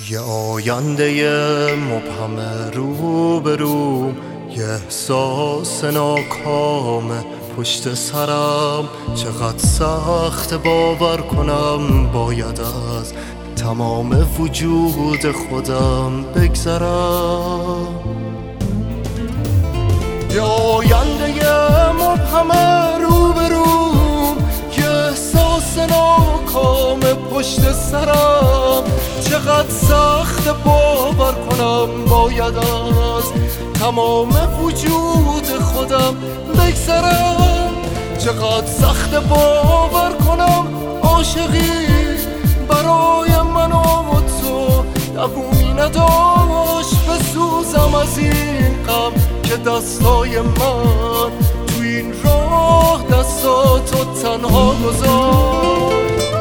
یه آینده مبهم روبرو، یه احساس ناکام پشت سرم. چقدر سخت باور کنم باید از تمام وجود خودم بگذرم. یه آینده مبهم روبرو، یه احساس ناکام پشت سرم. چقدر سخت باور کنم باید از تمام وجود خودم بگذرم. چقدر سخت باور کنم عاشقی برای من و تو دوومی نداشت. بسوزم از این غم که دستای من تو این راه دستاتو تنها گذاشت.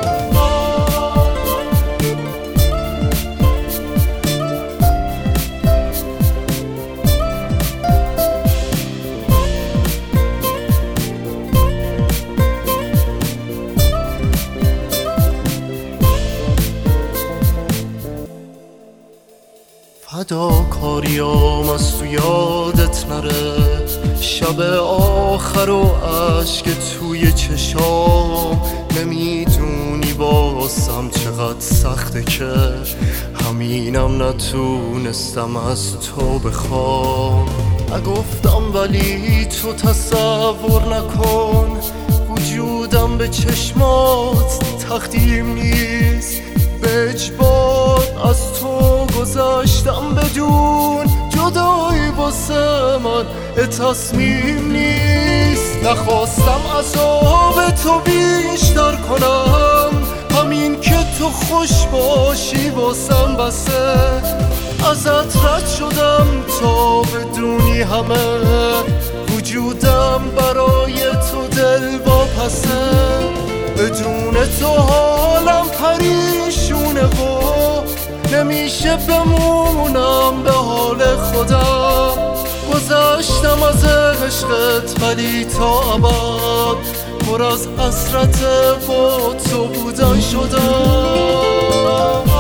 فداکاریام از تو یادت نره، شب آخر و عشق توی چشام. نمیدونی واسم چقدر سخته که همینم نتونستم از تو بخوام. نگفتم ولی تو تصور نکن، وجودم به چشمات تقدیم نیست. به اجبار از تو گذاشتم بدون جدایی واسه من تصمیم نیست. نخواستم عذاب تو بیشتر کنم، همین که تو خوش باشی واسم بسه. ازت رد شدم تا بدونی همه وجودم برای تو دل واپسه. بدون تو حالم پریشونه و نمیشه بمونم به حال خودم. گذشتم از عشقت ولی تا ابد پر از حسرت با تو بودن شدم.